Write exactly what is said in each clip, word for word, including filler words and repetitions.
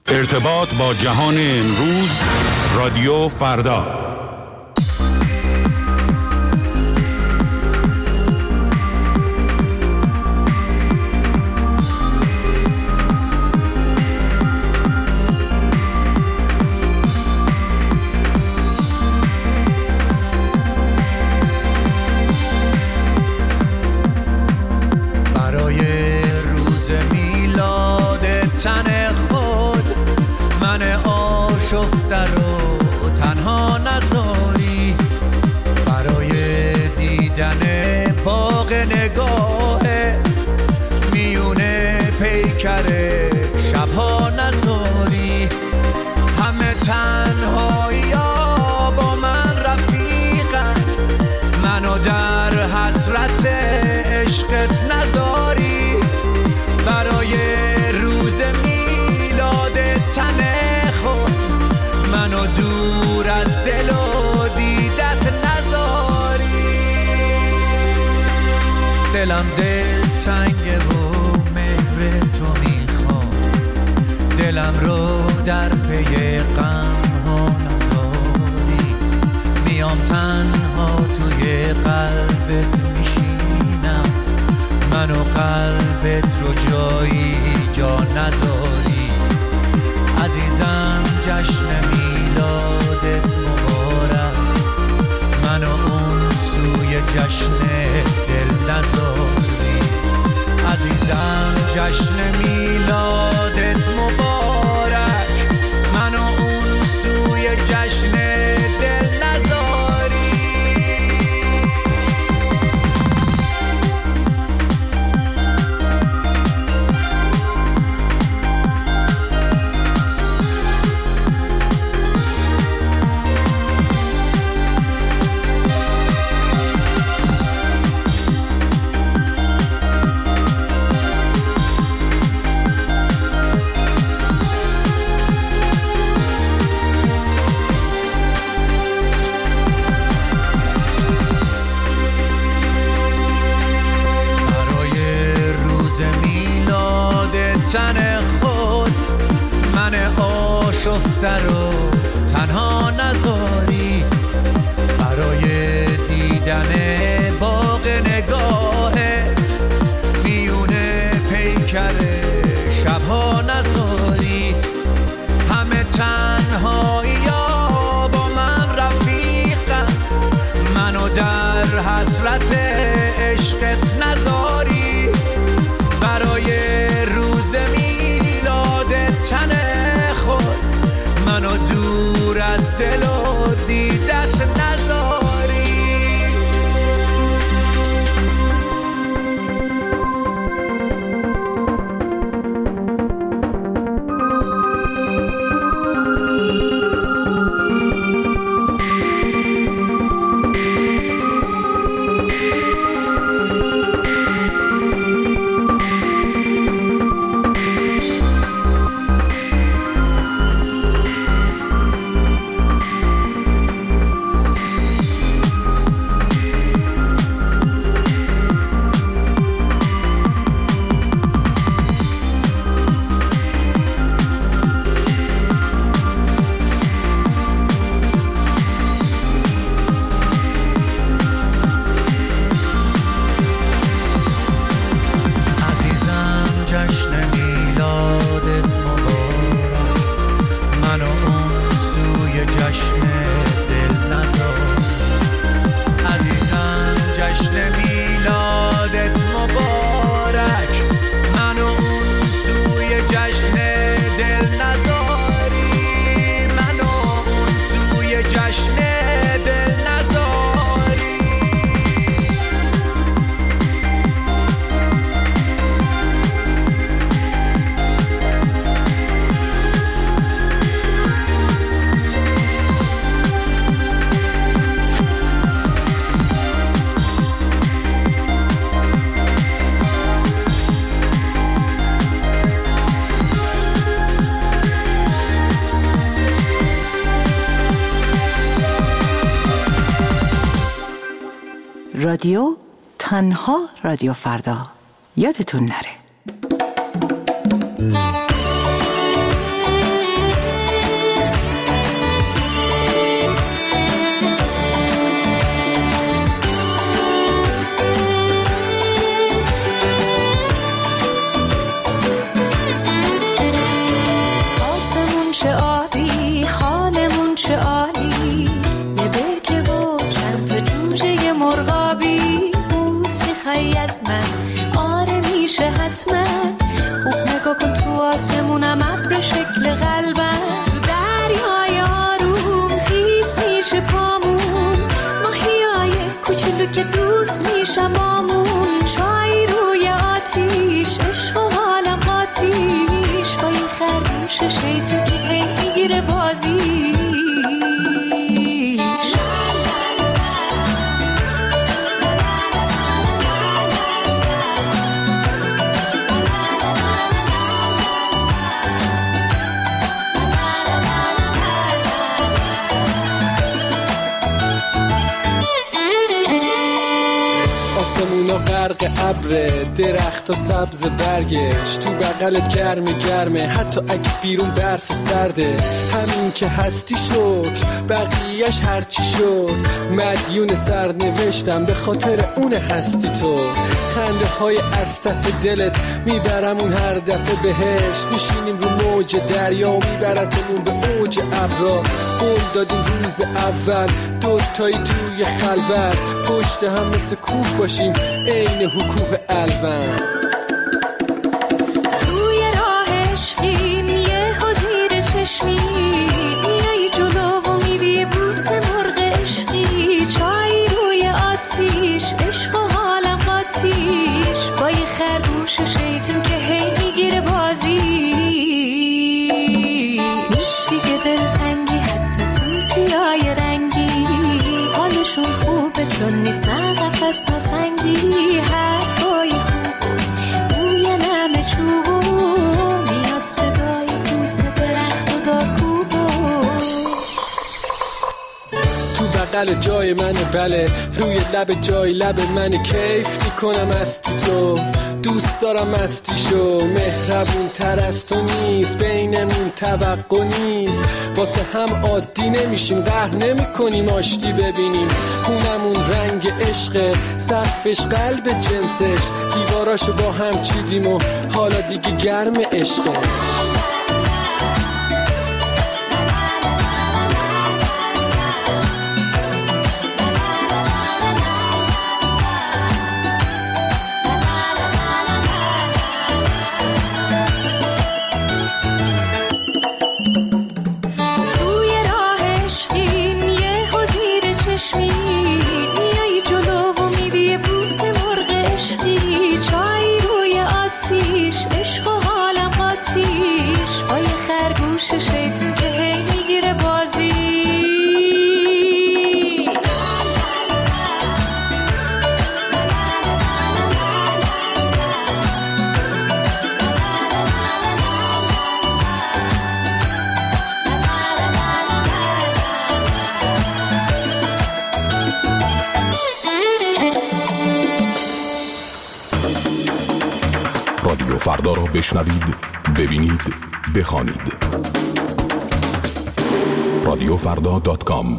ارتباط با جهان امروز، رادیو فردا. شفته رو تنها نذاری، برای دیدن باغ نگاهت میونه پیکر شبها نذاری. همه تنهایی ها با من رفیقن، منو در حسرت عشقت نذاری. برای روز میلاد تن خود منو دور از دل و دیدت نذاری. دلم دل تنگه و مهر تو میخوام، دلم رو در پی غم ها نذاری. میام تنها توی قلبت میشینم، منو قلبت رو جایی جا نذاری. عزیزم جشن میلادت مبارک، منو اون سوی جشن دل نذاری. عزیزم جشن میلادت مبارک، منو اون سوی جشن دل نذاری. تن خود من آشفته رو تنها نذاری، برای دیدن باغ نگاهت میونه پیکر شبها نذاری. همه تنهایی ها با من رفیقن، منو در حسرت عشقت نذاری. برای روز میلاد تن خود منو دور از دل و دیدت نذاری. رادیو تنها رادیو فردا، یادتون نره. آسمونم ابر شکل قلبم، تو دریای آروم خیس میشه پامون، ماهیای کوچولو که دوست میشم بامون، چای روی آتیش عشق و حالم قاتیش، با این خرگوش شیطون که هی میگیره بازی. آسمونا غرق ابره، درخت و سبز برگش، تو بغلت گرمه گرمه حتی اگه بیرون برف سرده، همین که هستی شکر بقیهش هرچی شد، مدیون سرنوشتم به خاطر اون هستی تو، خنده های از ته دلت میبرمون هر دفعه بهش، میشینیم رو موج دریا و میبرتمون به اوج ابرا، قول دادیم روز اول دوتایی توی خلوت، پشت هم مثل کوه باشیم عین حکوه الوند، توی راه عشقیم یه حضیر چشمی، میای جلو و میری بوس مرغ عشقی، چای روی آتیش عشق و حالم قاتیش، با یه خرگوش شیطون که هی میگیره بازی، نیست دیگه دلتنگی حتی توتیای رنگی، حالشون خوبه چون نیست نه قفص نه سنگی، حرفای خوب بوی نم چوبو، میاد صدای بوس درخت و دارکوبو، تو بغل جای منه بله، روی لب جای لب منه، کیف میکنم استی تو، دوست دارم استیشو، مهربون تر از تو نیست، بینمون توقع نیست، واسه هم عادی نمیشیم، قهر نمی کنیم آشتی ببینیم، خونمون رنگ عشقه، سقفش قلب جنسش، دیواراشو با هم چیدیم و حالا دیگه گرم عشقه. شیطون که هی میگیره بازی. رادیو فردا را بشنوید، ببینید، بخوانید. رادیو فردا دات کام.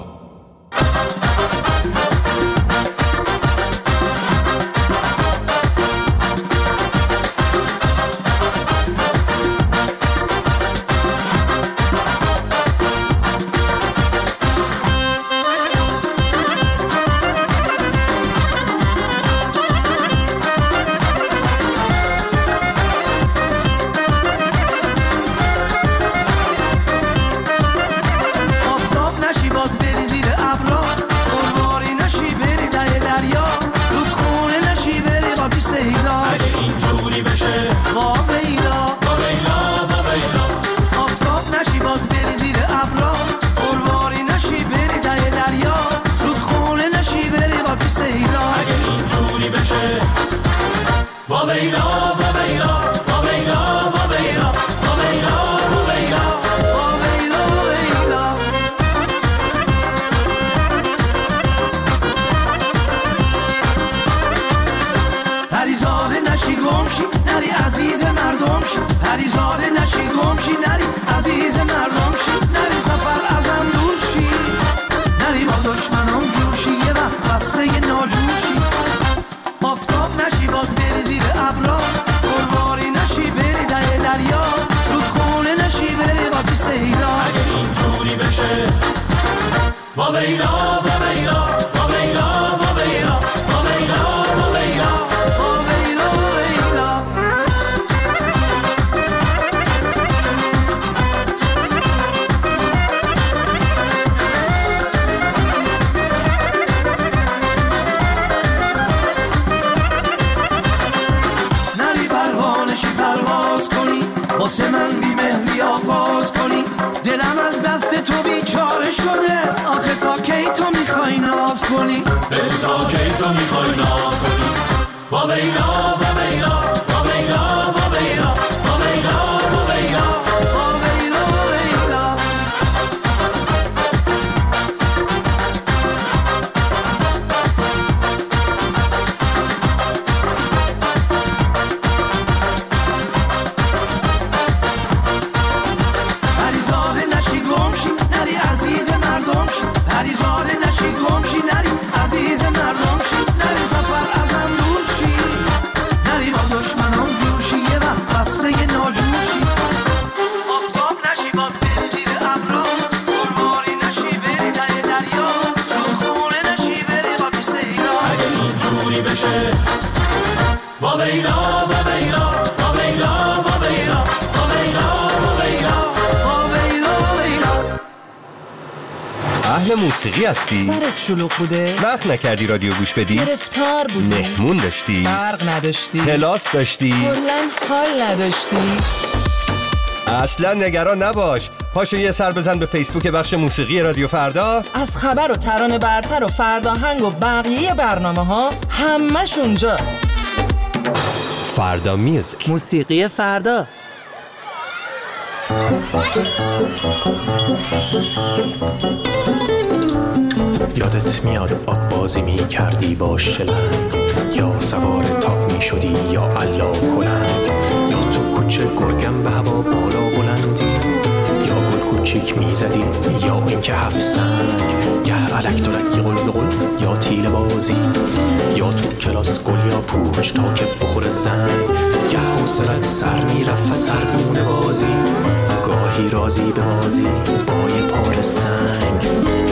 شده آخه تا کی تو میخوای ناز کنی بری تا کی تو میخوای ناز کنی با ویلا با ویلا با ویلا با ویلا با ویلا با ویلا با ویلا ویلا پریزاده نشی گمشی نری عزیز مردم شی پریزاده نشی گمشی نری عزیز مردم شی نری سفر ازم دور شی نری با دشمنان جوشی یه وقت بسته ناجوشی آفتاب نشی باز بری زیر ابرا پرواری نشی بری ته دریا رو خونه نشی بری قاطی سیلا اگه اینجوری بشه با ویلا با ویلا با ویلا با ویلا با ویلا با ویلا با ویلا ویلا اهل موسیقی هستی؟ سرت شلوغ بوده؟ وقت نکردی رادیو گوش بدی؟ گرفتار بودی؟ مهمون داشتی؟ برق نداشتی؟ کلاس داشتی؟ کلاً حال نداشتی؟ اصلا نگران نباش، پاشو یه سر بزن به فیسبوک بخش موسیقی رادیو فردا. از خبر و ترانه برتر و فرداهنگ و بقیه برنامه ها همش اونجاست. فردا میوزیک، موسیقی فردا. یادت میاد آب بازی می کردی با شلنگ یا سوار تاپ می شدی یا علا کلنگ یا تو کوچه گرگم به هوا بالا بلندی یا گل کوچیک می زدی یا اینکه هفت سنگ گه علک دلک قل قل یا تیل بازی یا تو کلاس گل یا پوچ تا که بخور زنگ گه حوصلت سر می رفت سرگونه بازی گاهی رازی به بازی با یه پار سنگ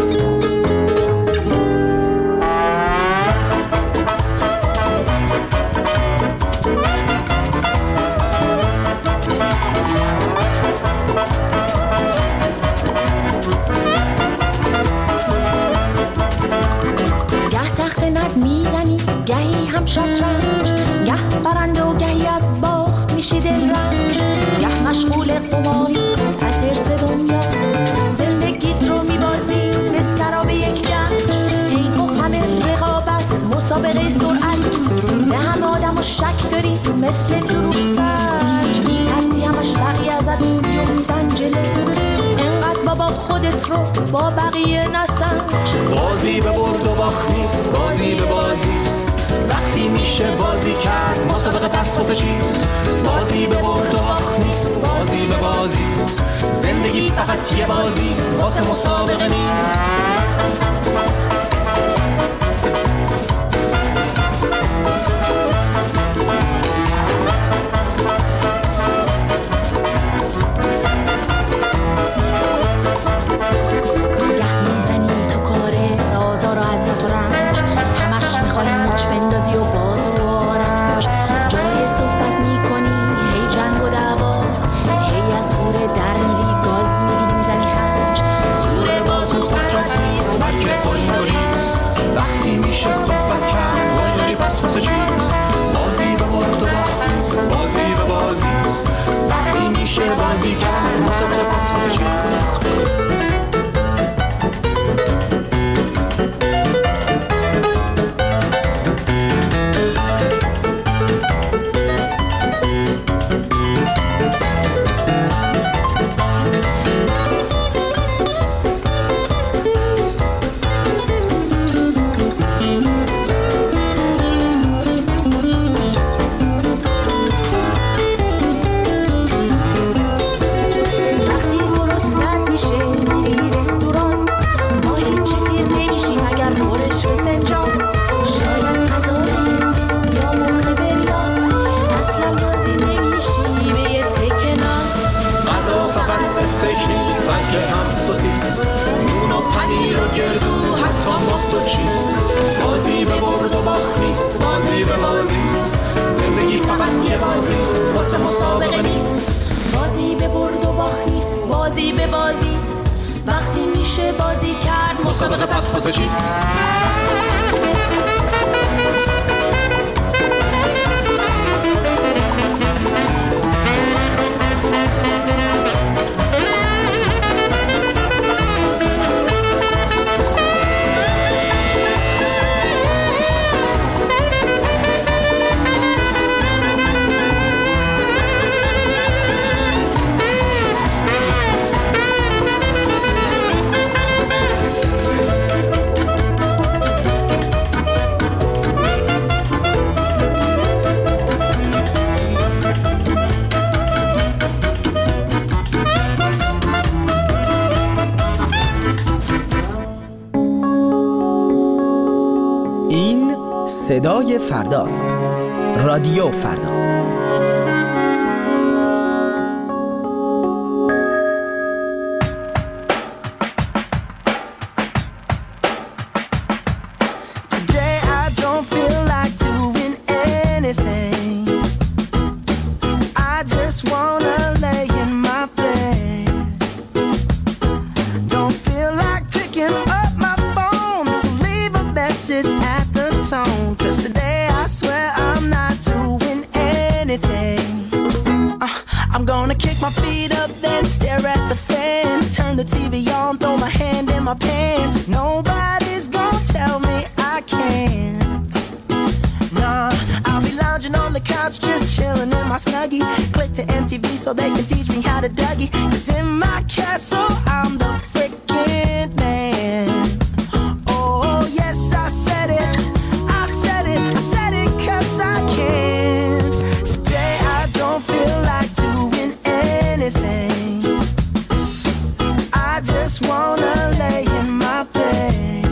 گهی هم شطرنج گه برنده و گهی از باخت میشی دلرنج گه مشغول قماری از حرص دنیا زندگیت رو میبازی به سراب یک گنج هی و همه رقابت مسابقه سرعت به همه آدم و شک داری مثل دروغ سنج میترسی همش بقیه ازت بیفتن جلو انقدر بابا خودت رو با بقیه نسنج بازی به برد و باخت نیست بازی به بازیست وقتی میشه بازی کرد مسابقه پس واسه چیست بازی به برد و باخت نیست بازی به بازیست زندگی فقط یه بازیست واسه مسابقه نیست بازی کرد مسابقه پس واسه چیست بازی به برد و باخت نیست بازی به بازیست زندگی فقط یه بازیست واسه مسابقه نیست بازی به برد و باخت نیست بازی به بازیست وقتی میشه بازی کرد مسابقه پس واسه چیست صدای فرداست. رادیو فردا. So they can teach me how to Dougie. 'Cause in my castle, I'm the freaking man. Oh, yes, I said it. I said it. I said it 'cause I can. Today I don't feel like doing anything. I just wanna lay in my bed.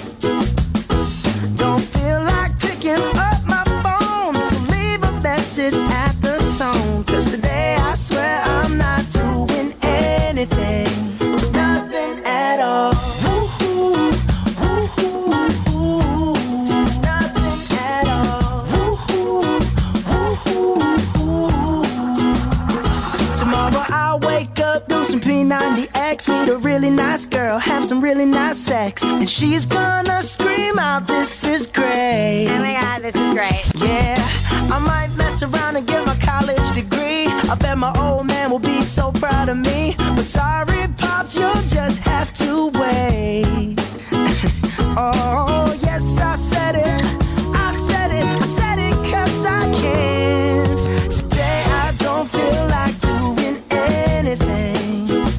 Don't feel like picking up my phone, so leave a message at the tone. 'Cause today I swear I'm not doing anything, nothing at all. Woo-hoo, woo-hoo, woo-hoo, nothing at all. Woo-hoo, woo-hoo, woo-hoo. Tomorrow I'll wake up, do some P ninety X, meet a really nice girl, have some really nice sex, and she's gonna scream out, "This is great." Oh my God, this is great. Yeah, I might mess around and get my college degree. I bet my old man will be so proud of me. But sorry, Pops, you'll just have to wait. Oh, yes, I said it. I said it. I said it 'cause I can. Today I don't feel like doing anything.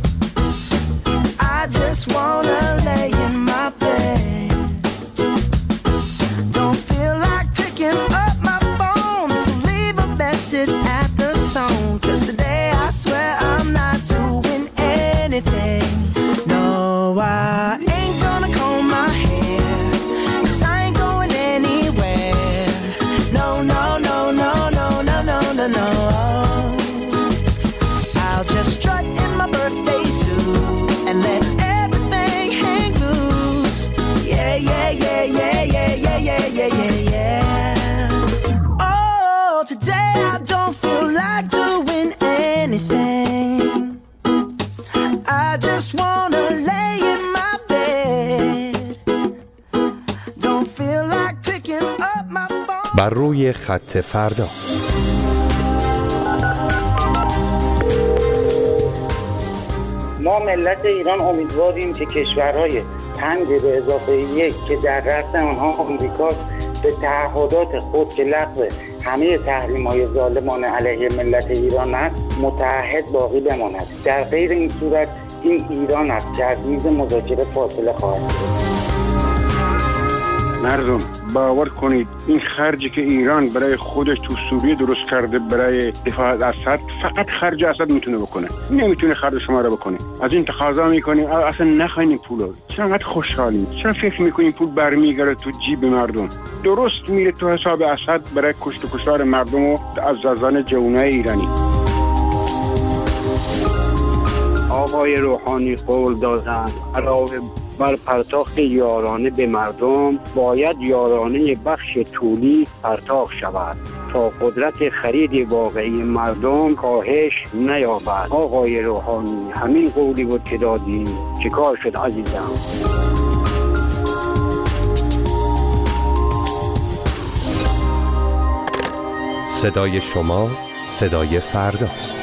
I just wanna lay in my bed. Don't feel like picking up my phone, so leave a message at the tone. 'Cause today I swear I'm not doing anything. No, I ain't gonna comb my hair, 'cause I ain't going anywhere. No, no, no, no, no, no, no, no, no. I'll just strut in my birthday suit and let everything hang loose. Yeah, yeah, yeah, yeah, yeah, yeah, yeah, yeah, yeah, yeah. Oh, today I don't feel like doing anything. I just wanna lay in my bed. Don't feel like picking up my phone. بر روی خط فردا. ما ملت ایران امیدواریم که کشورهای پنج به اضافه یک که در رأس آنها آمریکاست به تعهدات خود که لغو همه تحریم‌های ظالمانه علیه ملت ایران است متعهد باقی بماند. در غیر این صورت این ایران است که از میز مذاکره فاصله خواهد گرفت. مردم باور کنید این خرجی که ایران برای خودش تو سوریه درست کرده برای دفاع از اسد فقط خرج اسد میتونه بکنه، نمیتونه خرج شما رو بکنه. از این تقاضا میکنیم اصلا نخواین این پولو. چرا انقدر خوشحالیم؟ چرا فکر میکنیم پول برمیگره تو جیب مردم؟ درست میره تو حساب اسد برای کشت و کشتار مردم و عزازان جوانای ایرانی. آقای روحانی قول دادند علاوه بر پرداخت یارانه به مردم باید یارانه بخش طولی پرداخت شود تا قدرت خرید واقعی مردم کاهش نیابد. آقای روحانی همین قولی بود که دادی، چیکار شد عزیزم؟ صدای شما صدای فرداست.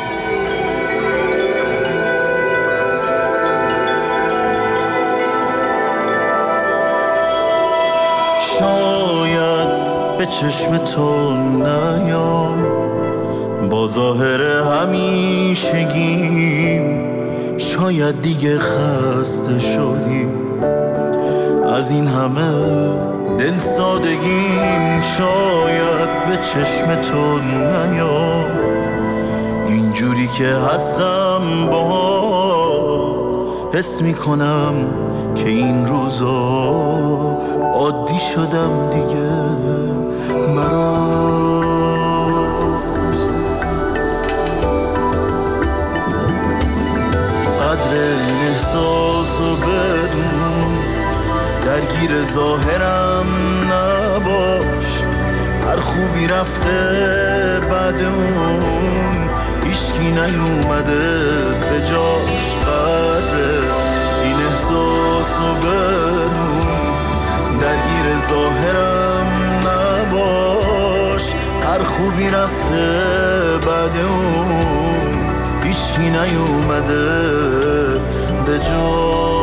شاید به چشم تو نیام با ظاهر همیشگیم، شاید دیگه خسته شدیم از این همه دل سادگیم. شاید به چشم تو نیام اینجوری که هستم باهات، حس میکنم که این روزا عادی شدم دیگه برات. قدر این احساسو بدون، درگیر ظاهرم نباش، هر خوبی رفته بعد اون هیچکی نیومده به جاش. قدر این احساسو بدون، درگیر ظاهرم نباش، هر خوبی رفته بعد اون هیچکی نیومده به جاش.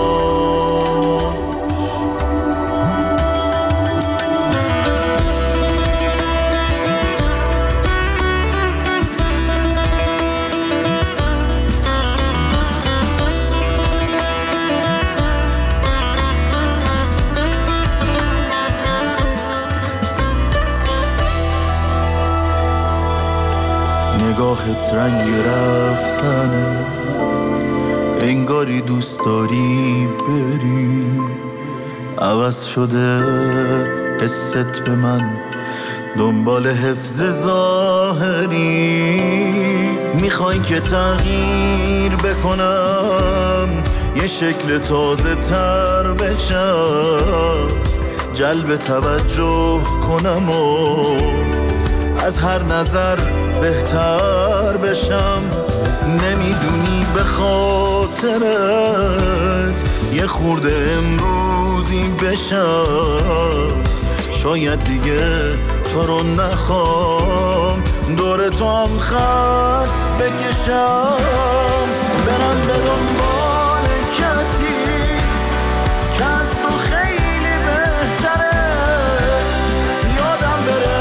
نگاهت رنگ رفتن، انگاری دوست داری بری، عوض شده حست به من، دنبال حفظ ظاهری. میخوای که تغییر بکنم، یه شکل تازه تر بشم، جلب توجه کنم و از هر نظر بهتر بشم. نمیدونی به خاطرت یه خورده امروزی بشم، شاید دیگه تو رو نخوام، دور تو هم خط بکشم، برم به دنبال کسی که از تو خیلی بهتره، یادم بره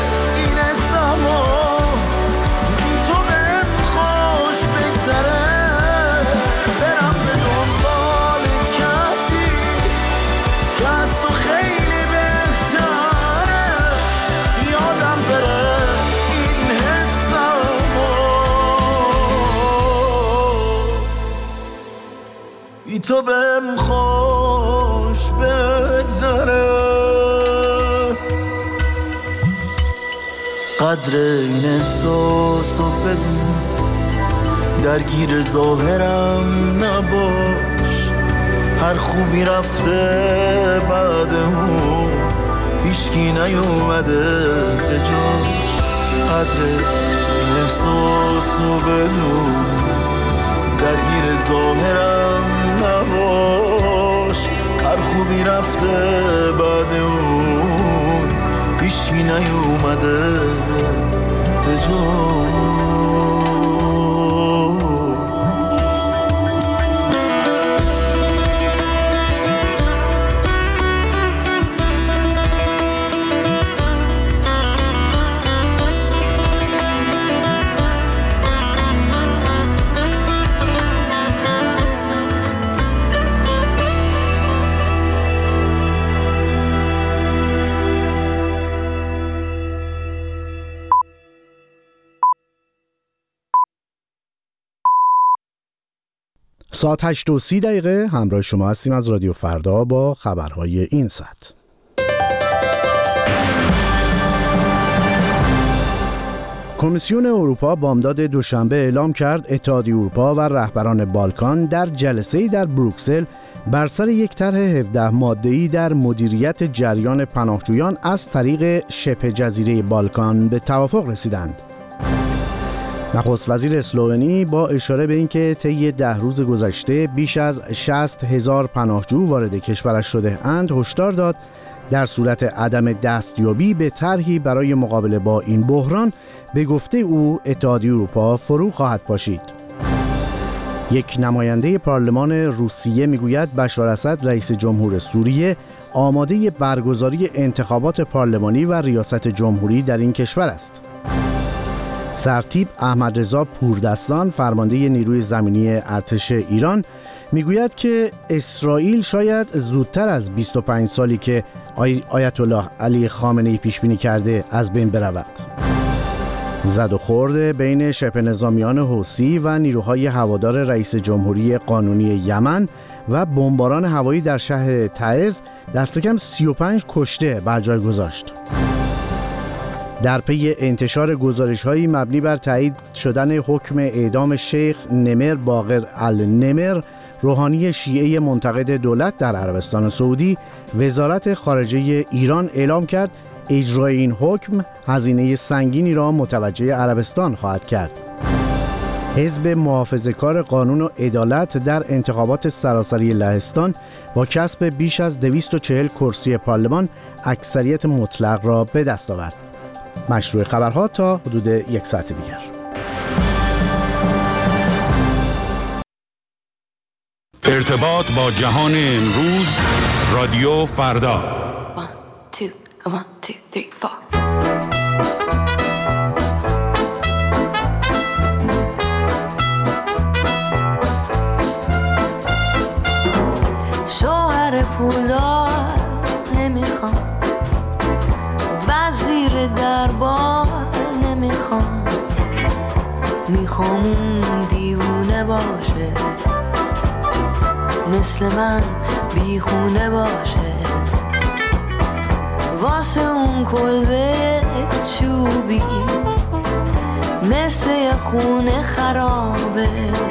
تو بهم خوش بگذره. قدر این احساسو بدون، درگیر ظاهرم نباش، هر خوبی رفته بعد اون هیچکی نیومده به جاش. قدر این احساسو بدون، درگیر ظاهرم نباش، هر خوبی رفته بعد اون هیچکی نیومده به جاش. ساعت هشت و سی دقیقه همراه شما هستیم از رادیو فردا با خبرهای این ساعت. کمیسیون اروپا بامداد دوشنبه اعلام کرد اتحادیه اروپا و رهبران بالکان در جلسه‌ای در بروکسل بر سر یک طرح هفده ماده‌ای در مدیریت جریان پناهجویان از طریق شبه جزیره بالکان به توافق رسیدند. نخست وزیر اسلوونی با اشاره به اینکه طی ده روز گذشته بیش از شصت هزار پناهجو وارد کشورش شده اند هشدار داد در صورت عدم دستیابی به طرحی برای مقابله با این بحران به گفته او اتحادیه اروپا فرو خواهد پاشید. یک نماینده پارلمان روسیه میگوید بشار اسد رئیس جمهور سوریه آماده برگزاری انتخابات پارلمانی و ریاست جمهوری در این کشور است. سرتیپ احمد رضا پوردستان فرمانده نیروی زمینی ارتش ایران میگوید که اسرائیل شاید زودتر از بیست و پنج سالی که آیت الله علی خامنه‌ای پیش بینی کرده از بین برود. زد و خورد بین شبه نظامیان حوثی و نیروهای هوادار رئیس جمهوری قانونی یمن و بمباران هوایی در شهر تعز دست کم سی و پنج کشته بر جای گذاشت. در پی انتشار گزارش‌هایی مبنی بر تایید شدن حکم اعدام شیخ نمر باقر النمر، روحانی شیعه منتقد دولت در عربستان سعودی، وزارت خارجه ایران اعلام کرد اجرای این حکم هزینه سنگینی را متوجه عربستان خواهد کرد. حزب محافظه‌کار قانون و عدالت در انتخابات سراسری لهستان با کسب بیش از دویست و چهل کرسی پارلمان اکثریت مطلق را به دست آورد. مشروع خبرها تا حدود یک ساعت دیگر. ارتباط با جهان امروز، رادیو فردا. One, two, one, two, three, four. شوهر پولدار نمیخوام، وزیر دربار نمیخوام، میخوام اون دیوونه باشه، مثل من بیخونه باشه، واسه اون کلبه چوبی مثل یه خونه خرابه،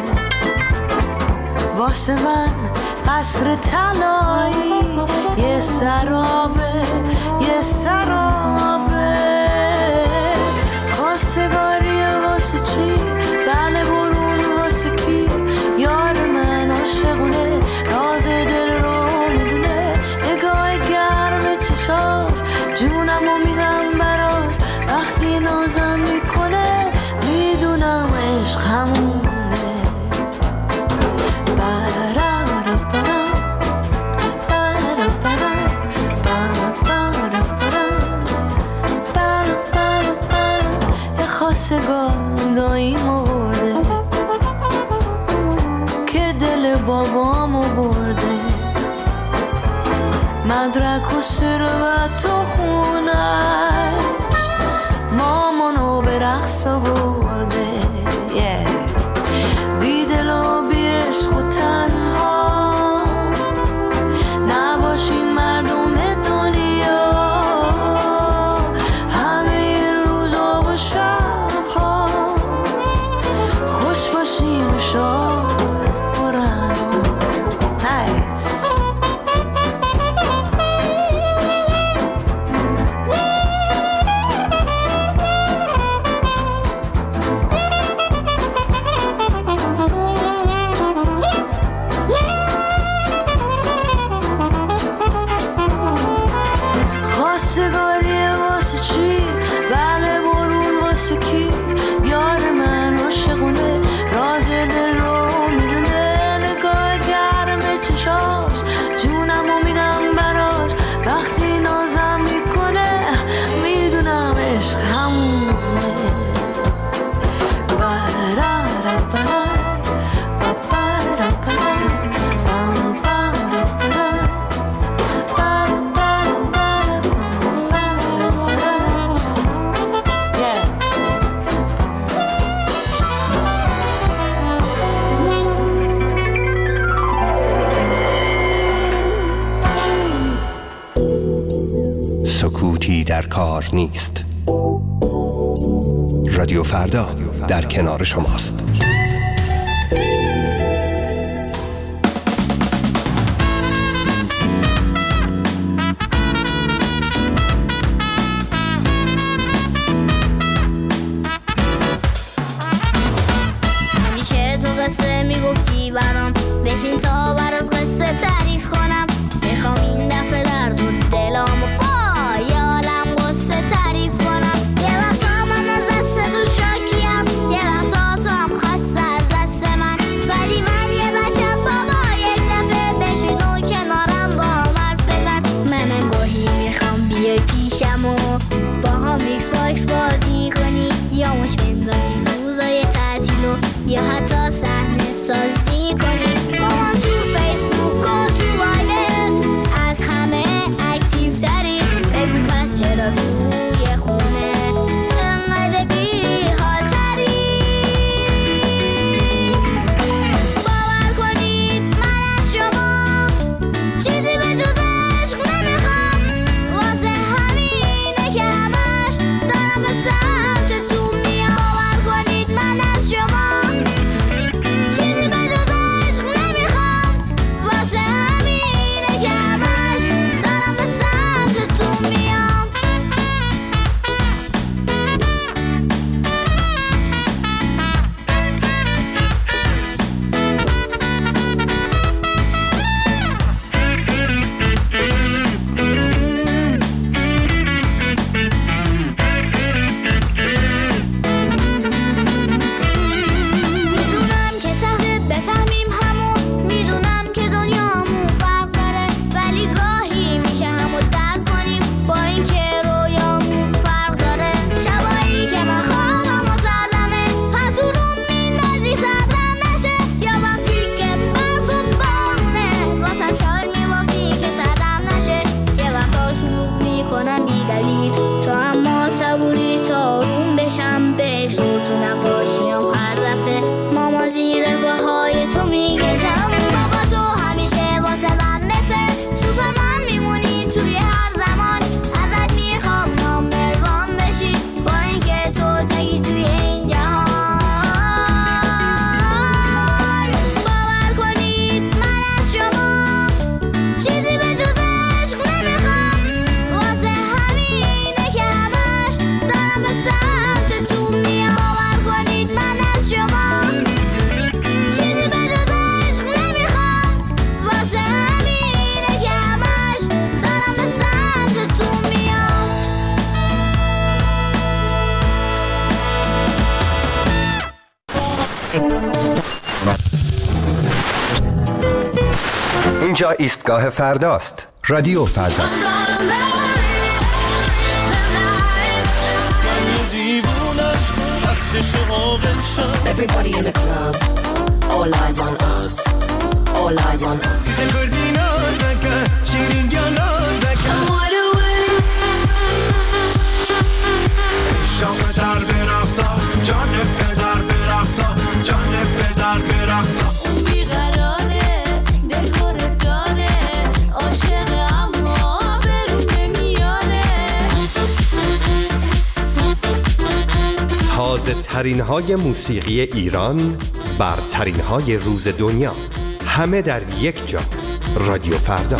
واسه من قصر طلایی یه سرابه یه سرابه. خواستگاری واسه چی؟ بله برون واسه کی؟ یار من عاشقونه، راز دل رو میدونه، نگاه گرم چشاش جونمو میدم براش، وقتی نازم میکنه میدونم عشق همونه. خواستگار داییمو برده که دل بابامو برده، مدرک و ثروت و خونش مامانو به رقص برده. بی دل و بی عشق و تنها نباشین مردم دنیا، همه این روزا و شبها خوش باشین و شاد و رنا. نایس. سکوتی در کار نیست. رادیو فردا در کنار شماست. همیشه تو قصه میگفتی برام، بشین تا برات قصه تعریف کنم، میخوام این دفعه درد و دلامو یه عالم قصه تعریف کنم. یه وقتا من از دست تو شاکیم، یه وقتا تو هم خسته از دست من، ولی من یه بچم بابا، یک دفعه بشین و کنارم با هم حرف بزن. من گاهی میخوام بیای پیشم و با هم ایکس باکس بازی کنی، یا مش بندازی روزای تعطیل و یا حتی صحنه سازی کنی. با من تو فیسبوک و تو اینجا ایستگاه فرداست. رادیو فردا. Everybody in the club, all eyes on us, all eyes on us. شام در برقصا جان پدر برقصا جان پدر برقصا اون بیقراره دلخور داره عاشق اما برون نمیاره. تازه ترین های موسیقی ایران، برترین های روز دنیا، همه در یک جا. رادیو فردا.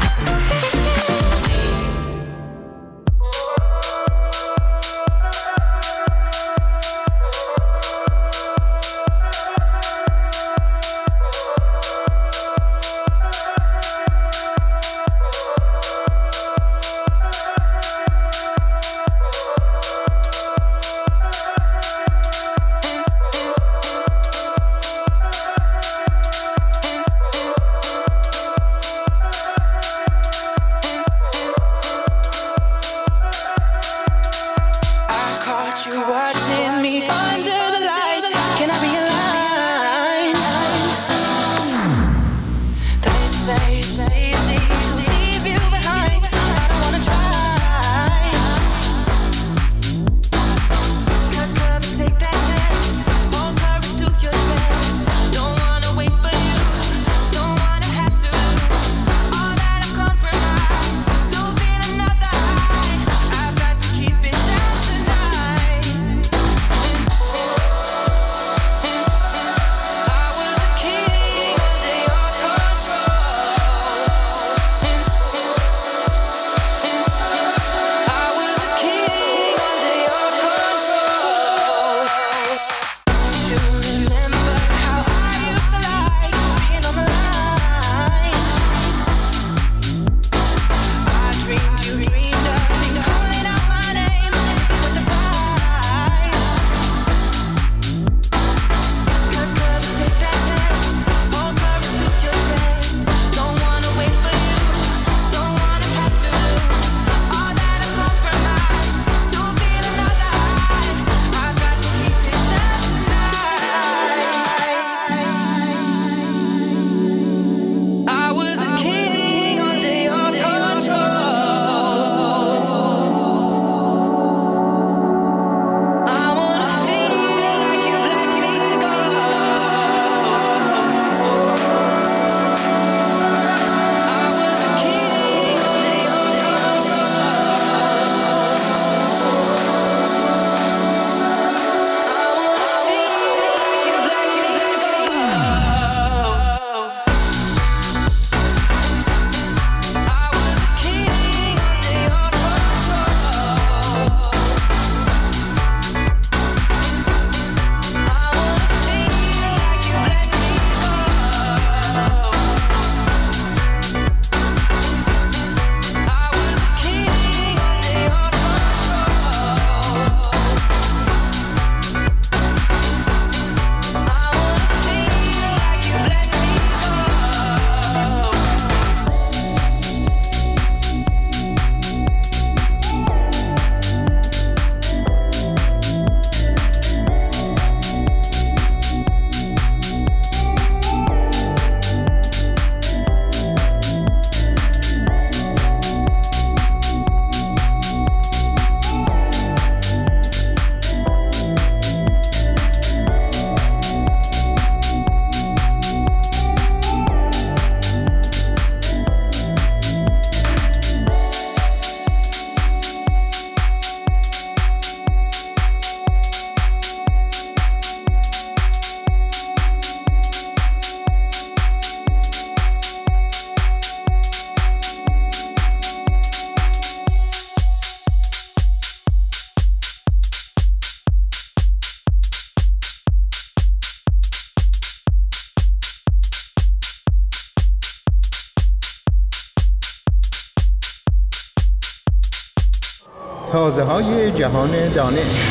تازه های جهان دانش.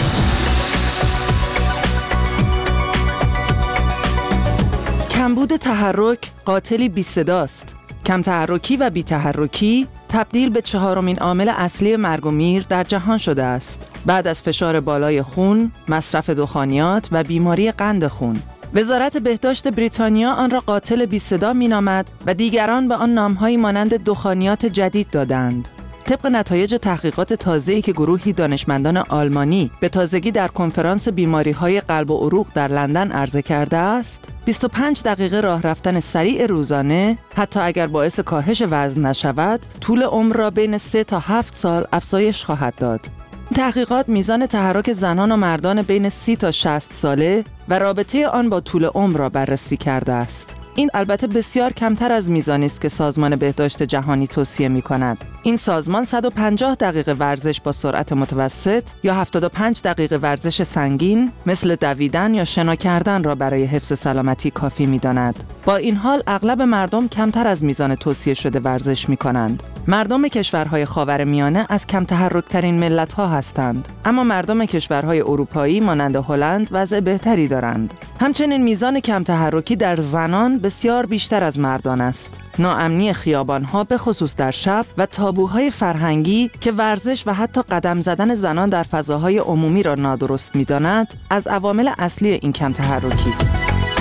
کمبود تحرک قاتلی بی صداست. کم تحرکی و بی تحرکی تبدیل به چهارمین عامل اصلی مرگ و میر در جهان شده است، بعد از فشار بالای خون، مصرف دخانیات و بیماری قند خون. وزارت بهداشت بریتانیا آن را قاتل بی صدا می‌نامد و دیگران به آن نام‌هایی مانند دخانیات جدید دادند. طبق نتایج تحقیقات تازه‌ای که گروهی دانشمندان آلمانی به تازگی در کنفرانس بیماری‌های قلب و عروق در لندن عرضه کرده است، بیست و پنج دقیقه راه رفتن سریع روزانه حتی اگر باعث کاهش وزن نشود، طول عمر را بین سه تا هفت سال افزایش خواهد داد. تحقیقات میزان تحرک زنان و مردان بین سی تا شصت ساله و رابطه آن با طول عمر را بررسی کرده است. این البته بسیار کمتر از میزانی است که سازمان بهداشت جهانی توصیه می‌کند. این سازمان صد و پنجاه دقیقه ورزش با سرعت متوسط یا هفتاد و پنج دقیقه ورزش سنگین مثل دویدن یا شنا کردن را برای حفظ سلامتی کافی می‌داند. با این حال اغلب مردم کمتر از میزان توصیه شده ورزش می‌کنند. مردم کشورهای خاورمیانه از کم تحرک‌ترین ملت‌ها هستند، اما مردم کشورهای اروپایی مانند هلند وضع بهتری دارند. همچنین میزان کم تحرکی در زنان بسیار بیشتر از مردان است. ناامنی خیابان‌ها به خصوص در شب و تابوهای فرهنگی که ورزش و حتی قدم زدن زنان در فضاهای عمومی را نادرست می‌داند، از عوامل اصلی این کم تحرکی است.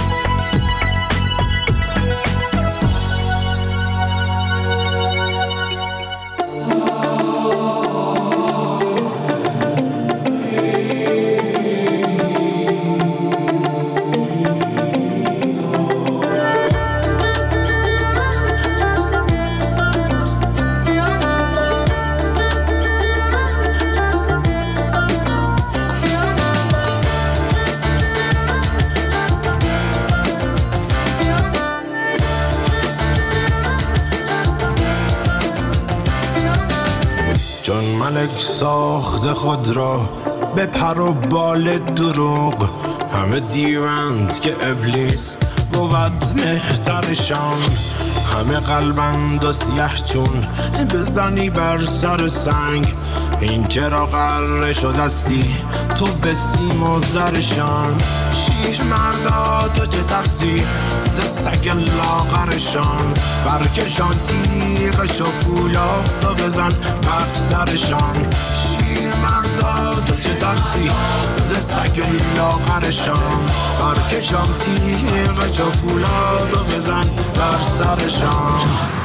چون ملک ساخت خود را به پر و بال دروغ، همه دیوند که ابلیس بود مهترشان. همه قلبند و سیه چون بزنی بر سر سنگ، این چرا قرار شدستی تو به سیم و زرشان. شیر مردا تو چه ترسی ز سگ لاغرشان، برکشان تیغش و فولاد و بزن بر سرشان. شیر مردا تو چه ترسی ز سگ لاغرشان، برکشان تیغش و فولاد و بزن بر سرشان.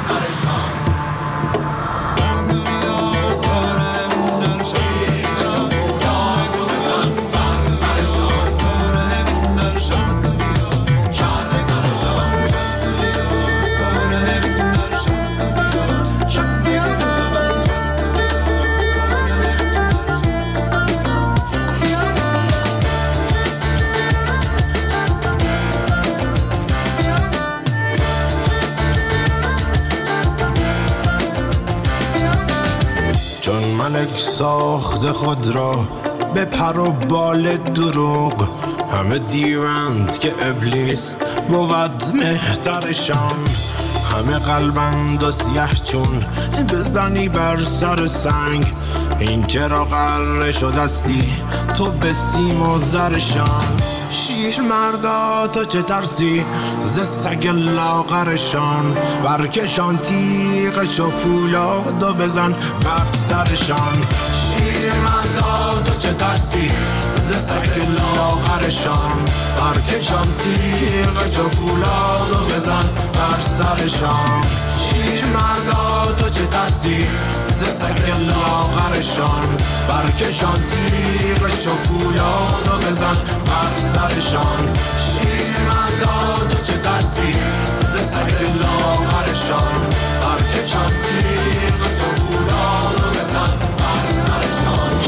ملک ساخت خود را به پر و بال دروغ، همه دیوند که ابلیس بود مهترشان. همه قلبند و سیه چون بزنی بر سر سنگ، این چرا قرار شدستی تو به سیم و زرشان. شیر مردا تو چه ترسی ز سگ لاغرشان، برکشان تیغش و فولاد و بزن بر سرشان. شیر مردا تو چه ترسی ز سگ لاغرشان، برکشان تیغش و فولاد و بزن بر سرشان. شیر مردا تو چه ترسی ز سگ لاغرشان، برکشان تیغش و فولاد و بزن بر سرشان. شیر مردا تو چه ترسی ز سگ لاغرشان، برکشان تیغش و فولاد و بزن بر سرشان.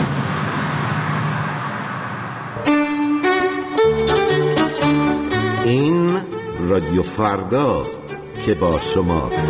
این رادیو فرداست که با شماست.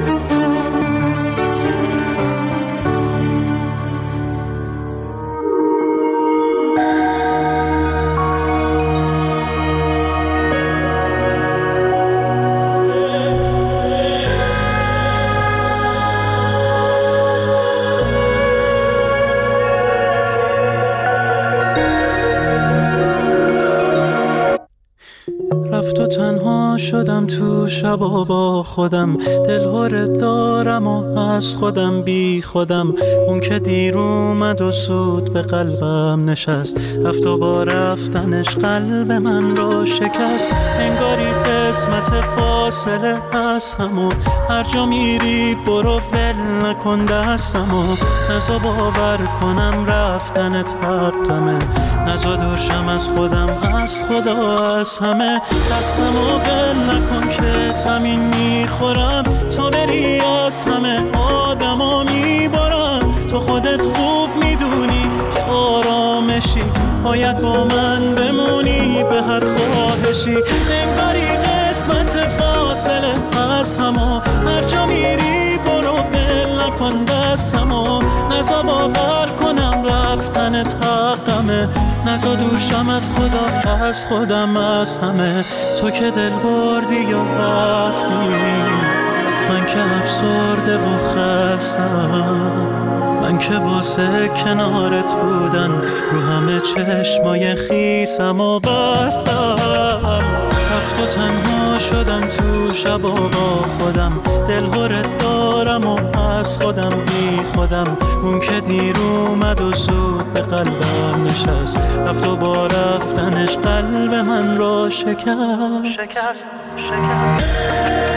رفت و تنها شدم تو تو شبا با خودم، دلهور دارم و از خودم بی خودم. اون که دیر اومد و سود به قلبم نشست، رفت و با رفتنش قلب من رو شکست. انگاری قسمت فاصله از همو، هر جا میری برو ول نکن دستمو. نزا باور کنم رفتنت حقمه، نزا دورشم از خودم، از خدا، از همه. دستمو ول نکن که زمین میخورم، تو بری از همه آدمو میبارم. تو خودت خوب میدونی که آرامشی، باید با من بمونی به هر خواهشی. انگاری قسمت فاصله از همو، هر جا میری برو ول نکن دستمو. نزا باور کنم رفتنت حقمه، نزا دورشم از خدا، از خودم، از همه. تو که دل بردی و رفتی، من که افسرده و خستم. من که واسه کنارت بودن رو همه چشمای خیسم و بستم. رفت و تنها شدم تو شبا با خودم، دلهورت دارم و از خودم بی خودم. اون که دیر اومد و زود به قلبم نشست، رفت و با رفتنش قلب من رو شکست. شکست شکست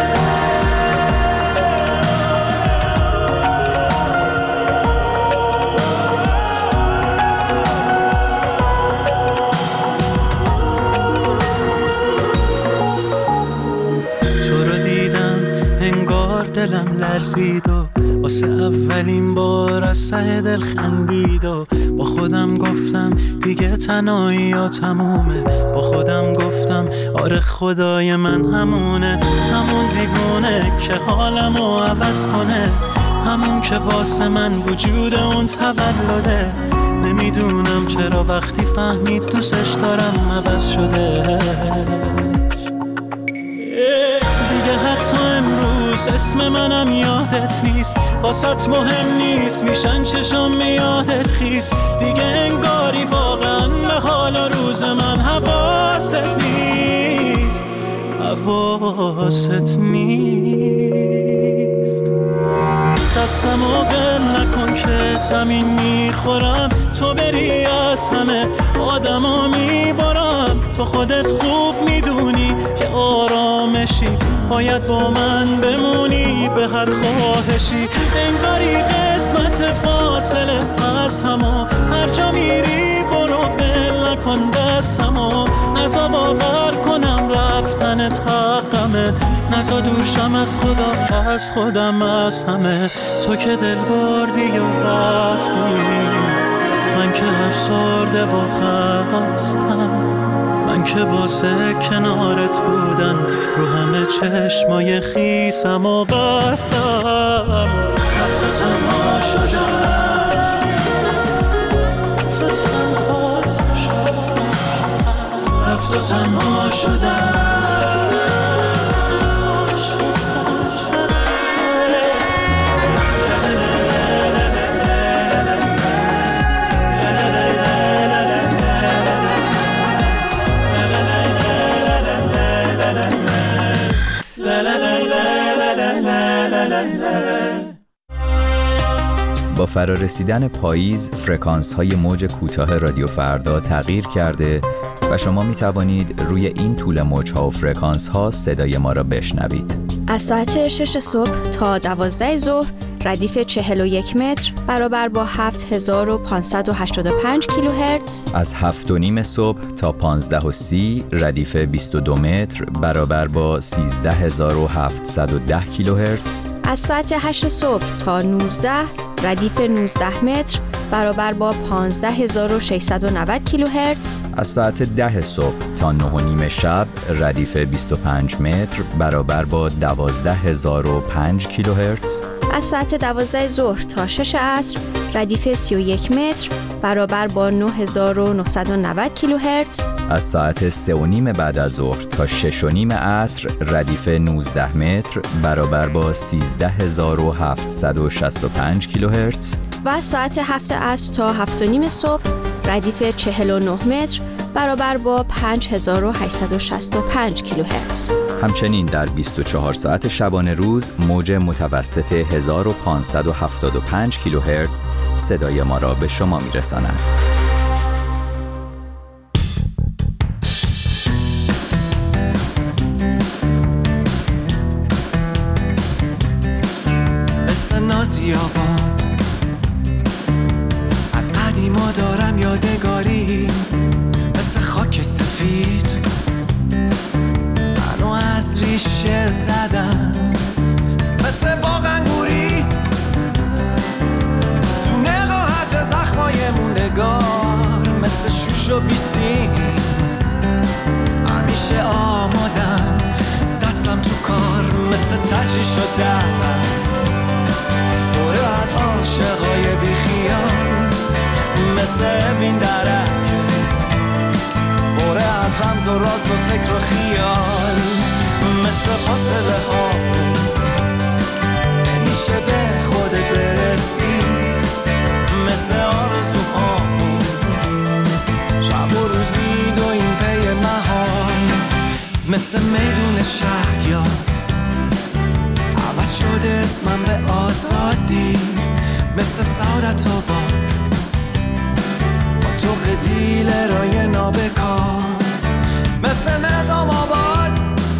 دلم لرزید و واسه اولین بار از ته دل خندید و با خودم گفتم دیگه تنهایی یا تمومه. با خودم گفتم آره خدای من همونه، همون دیوونه که حالمو عوض کنه، همون که واسه من وجود اون تولده. نمیدونم چرا وقتی فهمید دوستش دارم عوض شده. دیگه حتی امروز اسم منم یادت نیست، واسط مهم نیست میشن چشم یادت خیز. دیگه انگاری واقعا به حال روز من حواست نیست، حواست نیست. دستمو ول نکن که زمین میخورم، تو بری از همه آدمو میبارم. تو خودت خوب میدونی که آرامشی، باید با من بمونی به هر خواهشی. انگاری قسمت فاصله از همو، هر جا میری برو ول نکن دستمو. نزا باور کنم رفتنت حقمه، نزا دورشم از خدا، از خودم، از همه. تو که دل بردی و رفتی، من که افسرده و خستم. من که واسه کنارت بودن رو همه چشمای خیسم و بستم. رفت و تنها شدم، رفت و تنها شدم، رفت و تنها شدم. با فرارسیدن پاییز فرکانس‌های موج کوتاه رادیو فردا تغییر کرده و شما می توانید روی این طول موج‌ها و فرکانس‌ها صدای ما را بشنوید. از ساعت شش صبح تا دوازده ظهر ردیف چهل و یک متر برابر با هفت هزار و پانصد و هشتاد و پنج کیلوهرتز. از هفت و نیم صبح تا پانزده و سی ردیف بیست و دو متر برابر با سیزده هزار و هفتصد و ده کیلوهرتز. از ساعت هشت صبح تا نوزده ردیف نوزده متر برابر با پانزده هزار و ششصد و نود کیلوهرتز. از ساعت ده صبح تا نه و نیم شب ردیف بیست و پنج متر برابر با دوازده هزار و پنج کیلوهرتز. از ساعت دوازده ظهر تا شش عصر ردیف سی و یک متر برابر با نه هزار و نهصد و نود کیلوهرتز. از ساعت سه و نیم بعد از ظهر تا شش و نیم عصر ردیف نوزده متر برابر با سیزده هزار و هفتصد و شصت و پنج کیلوهرتز. و از ساعت هفت عصر تا هفت و نیم صبح ردیف چهل و نه متر برابر با پنج هزار و هشتصد و شصت و پنج کیلوهرتز. همچنین در بیست و چهار ساعت شبانه روز موج متوسط هزار و پانصد و هفتاد و پنج کیلوهرتز صدای ما را به شما می‌رساند. نازیاباد از قدیما دارم یادگاری، مثل خاک سفید منو از ریشه زدم، مثل باغ انگوری تو نقاهت زخمای موندگار، مثل شوش و بیسیم همیشه آمادم، دستم تو کار مثل تجری شدم، از عاشقای بی خیال مثل بین درک، بره از رمز و راز و فکر و خیال، مثل فاصله ها نمیشه به خودت برسی، مثل آرزوها شب و روز میدویم پی محال، مثل میدون شهریار عوض شده اسمم به آزادی، مثل سعادت آباد با تو قدیل رای نابکار، مثل نظام آباد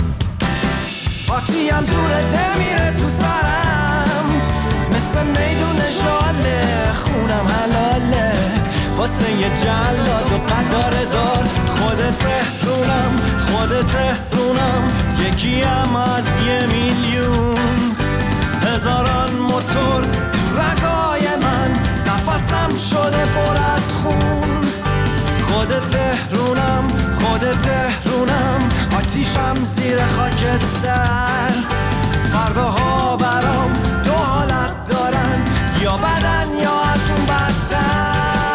باتی هم زورت نمیره تو سرم، مثل میدون ژاله خونم حلاله واسه یه جلاد و قدار دار، خودت تهرونم خودت تهرونم یکی هم از یه میلیون، هزاران موتور تو رگای من نفسم شده پر از خون، خودت تهرونم خودت تهرونم آتیشم زیر خاکستر، فرداها برام دو حالت دارن، یا بدن یا از اون بدتر.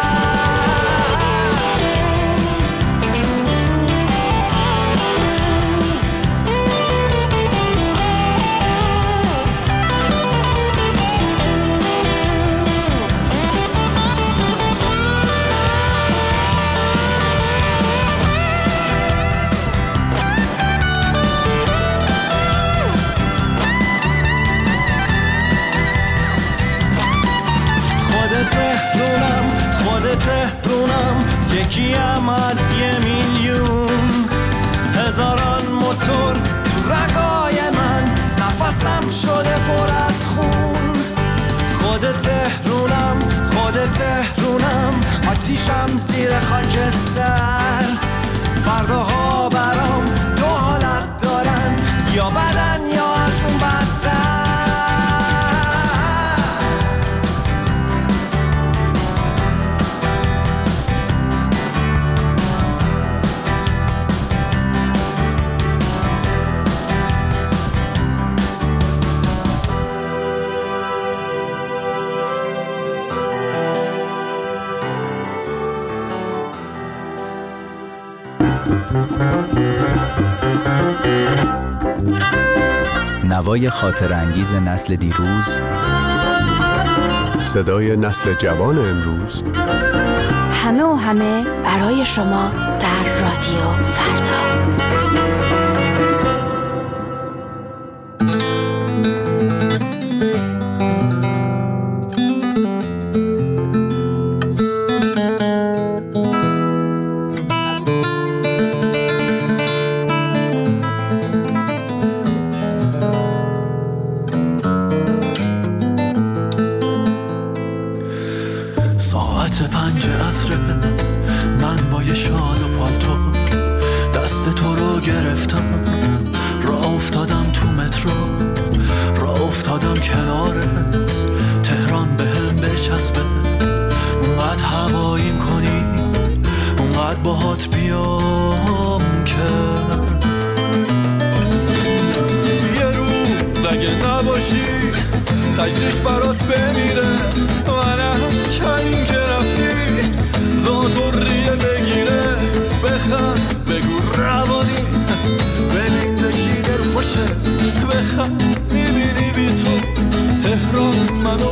تهرونم یکی هم از یه میلیون، هزاران موتور تو رگای من نفسم شده پر از خون، خودت تهرونم خودت تهرونم آتیشم زیر خاکستر، فرداها برام دو حالت دارن، یا بدن یا از اون بدتر. نوای خاطر انگیز نسل دیروز، صدای نسل جوان امروز، همه و همه برای شما در رادیو فردا. تجریش برات بمیره منم کمین که رفتی زادوریه بگیره بخند بگو روانی ببین دشی دل خوشه بخند میبینی بی تو تهران منو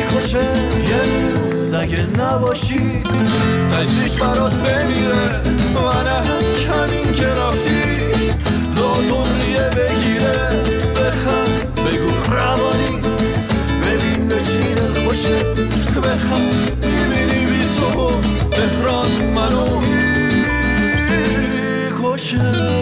میکشه یه روز اگه نباشی تجریش برات بمیره منه کمین که رفتی زاتوریه بگیره بخند بگو روانی ببین به چی دل خوشه بخند میبینی بی تو تهران منو میکشه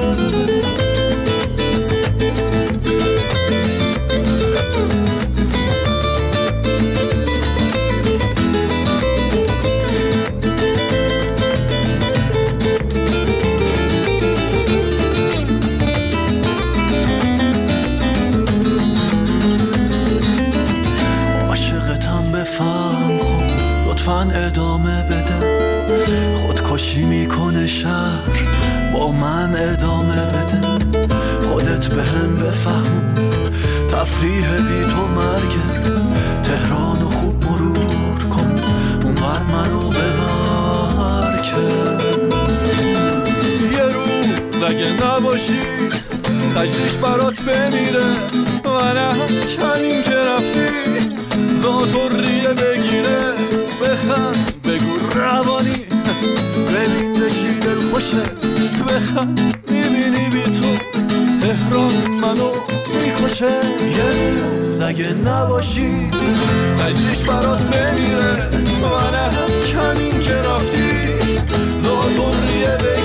ادامه بده خودکشی میکنه شهر با من ادامه بده خودت به هم بفهمون تفریح بی تو مرگه تهرانو خوب مرور کن اون بر منو ببر که یه روز اگه نباشی تجریش برات بمیره منم کمین که رفتی زاتوریه بگیره بخند بگو روانی ببین به چی دل خوشه بخند میبینی بی تو تهران منو میکشه یه روز اگه نباشی تجریش برات بمیره منم کمین که رفتی زاتوریه بگیره